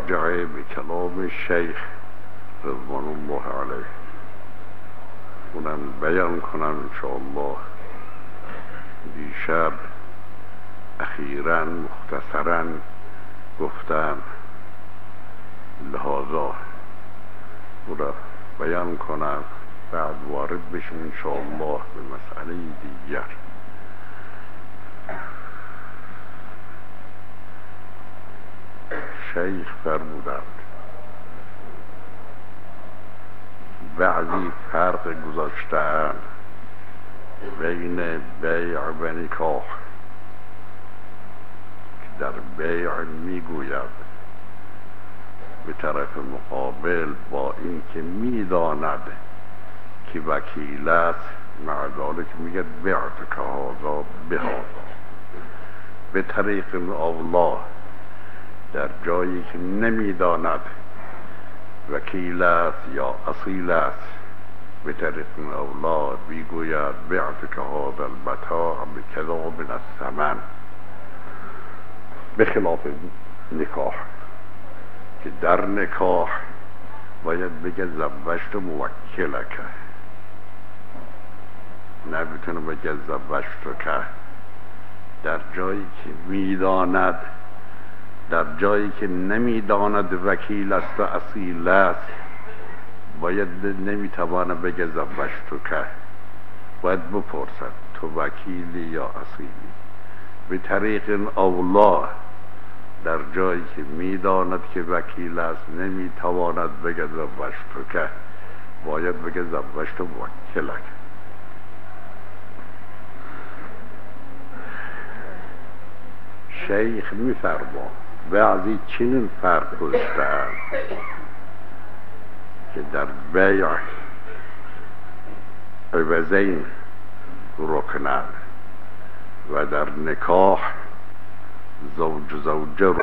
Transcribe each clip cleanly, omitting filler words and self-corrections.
مراجعه به کلام شیخ رضوان الله علیه اونم بیان کنم انشاءالله. دیشب اخیراً مختصراً گفتم لحاظا او را بیان کنم، بعد وارد بشم انشاءالله به مسئله دیگر. شیخ فرمودند بعضی فرق گذاشته‌اند بین بیع و نکاح، که در بیع میگوید به طرف مقابل با این که میداند که وکیل است، مع ذلک میگه بعتک هذا بهذا. به طریق اولا در جایی که نمیداند وکیل است یا اصیل است، به طریق اولا میگوید بعتک هذا المتاع بکذا من الثمن، به خلاف نکاح که در نکاح باید بگه زوجت موکلک، نمیتونه بگه زوجتک. در جایی که میداند، در جایی که نمیداند وکیل است و اصیل است، باید نمیتوانه بگه زوجتک، باید بپرسد تو وکیلی یا اصیلی. به طریق اولا در جایی که میداند که وکیل است نمیتواند بگه زوجتک، باید بگه زوجت موکلک. شیخ میفرما بعضی چنین فرق گذاشته‌اند که در بیع عوضین رکنند و در نکاح زوجه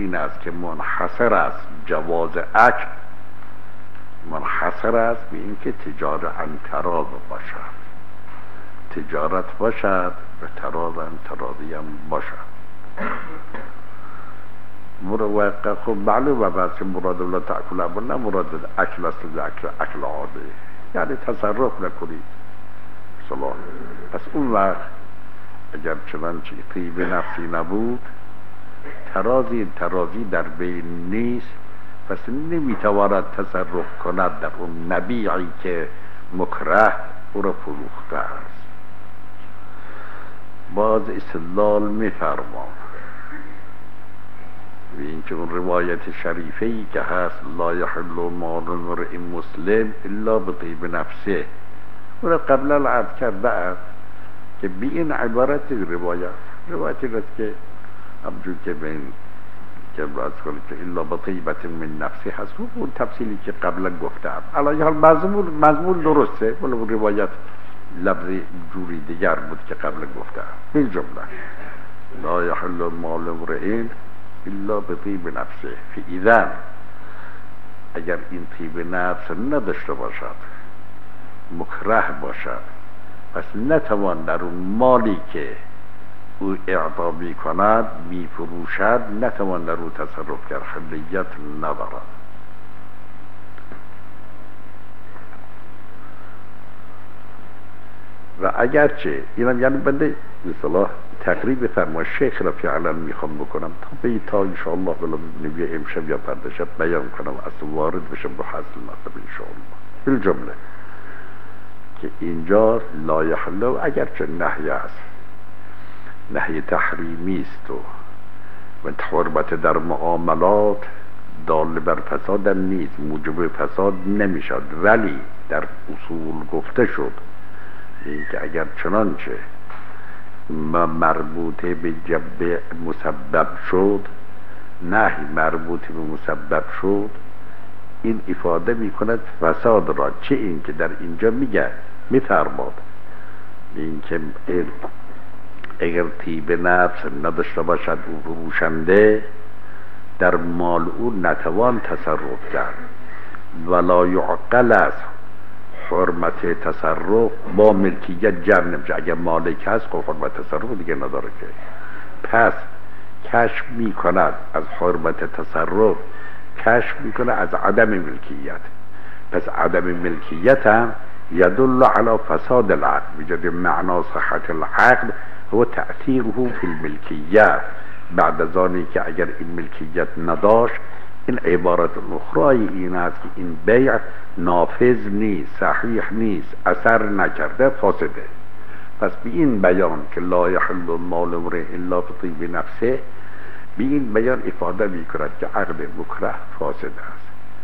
این است که منحصر است جواز اکل منحصر است به اینکه تجارت انتراض باشد، تجارت باشد و تراض انتراضی هم باشد. خب معلومه بس که مراد الله تأکل اما نه مراد اکل است، اکل عاده، یعنی تصرف نکنید صلاح. پس اون وقت اگر چنانچه طیب نفسی نبود، ترازی در بین نیست، پس نمیتواند تصرف کند در اون نبیعی که مکره او را فروخته است. باز استدلال میفرمان و اینکه اون روایت شریفه‌ای که هست لا یحل مال امرئ مسلم الا بطیب نفسه، اون را قبلا عرض کرده است که بی این عبارت روایتی است که همجور که بین که باز کنید که الا بطیبت من نفسه هست، اون تفصیلی که قبلا گفتم. علی حال مضمون درسته، ولی اون روایت لفظ جوری دیگر بود که قبلا گفتم. این جمله لا یحل مال امرئ الا بطیب نفسه، فاذا اگر این طیب نفس نداشته باشد، مکره باشد، پس نتوان در اون مالی که او اعطا می کند می فروشد نتوان در او تصرف کرد، حلیت ندارد. و اگرچه اینم یعنی بنده مثلا تقریب فرما شیخ را فعلا میخوام بکنم تا انشاءالله بلا ببینیم امشب یا فردا شب بیان کنم اصلا وارد بشم به حاصل مطلب انشاءالله. بالجمله که اینجا لا یحل اگرچه نهی است، نهی تحریمی است و حرمت در معاملات دال بر فساد نیست، موجب فساد نمیشد، ولی در اصول گفته شد اینکه اگر چنانچه مربوطه به جبه مسبب شد، نهی مربوطه به مسبب شد، این افاده می کند فساد را. چه این که در اینجا میفرماد این که اگر طیب نفس نداشته باشد او فروشنده، در مال او نتوان تصرف کرد، ولا یعقل است حرمت تصرف با ملکیت جمع نمیشه. اگر مالک هست خب حرمت تصرف دیگه نداره که، پس کشف می کند از حرمت تصرف، کشف می کند از عدم ملکیت. پس عدم ملکیت هم یدل علی فساد العقد، بجد معنا صحت العقد هو تأثیره فی الملکیت، بعد از آنی که اگر این ملکیت نداشت، این عبارت اخرای این است که این بیع نافذ نیست، صحیح نیست، اثر نکرده، فاسده. پس به این بیان که لا یحل مال امرئ الا بطیب نفسه، به این بیان افاده می کند که عقد مکره فاسد است.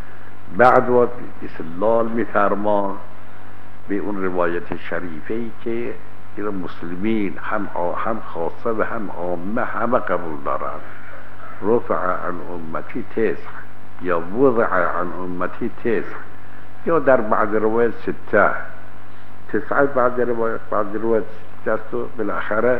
بعد وقت استدلال می فرما به اون روایت شریفه‌ای که این مسلمین هم خاصه و هم عامه همه قبول دارند، رفع عن امتی تسع یا وضع عن امتی تسع، یا در بعض روایت سته تسعه، بعض روایت سته، و بالاخره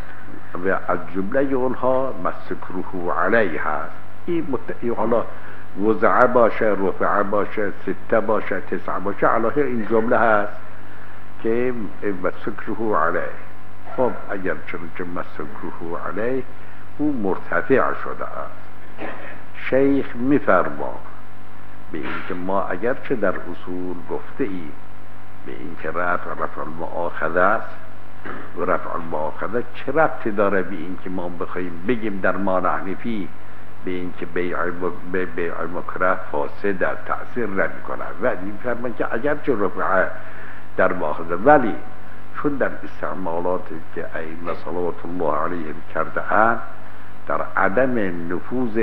و از جمله اونها مسکروه علیه هست. این حالا وضع باشه، رفع باشه، سته باشه، تسعه باشه، علاوه این جمله هست که مسکروه علیه. خب اگر چون مسکروه علیه او مرتفع شده است، شیخ میفرما به اینکه ما اگرچه در اصول گفته ای به اینکه رفع المؤاخذه است، و رفع المؤاخذه چه ربطی داره به اینکه ما بخوایم بگیم در ما حنفی به اینکه بیع مکره فاسد است، تأثیر نمیکنه. و میفرما که اگرچه رفع در مؤاخذه، ولی چون در استعمالاتی که ائمه صلوات الله علیهم کرده اند در عدم نفوذ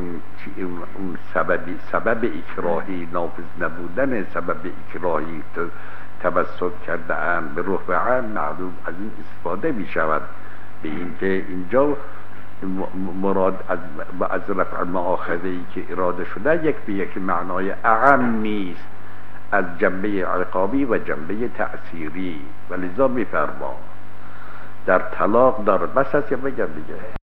اون سبب اکراهی، نافذ نبودن سبب اکراهی توسط کرده اند به رفعه، معلوم از این استفاده می شود به اینکه اینجا مراد از رفع مؤاخذه‌ای که اراده شده یک به یک معنای اعمی است از جنبه عقابی و جنبه تأثیری، و لذا می فرما در طلاق دارد. بس هست یا بگم دیگه؟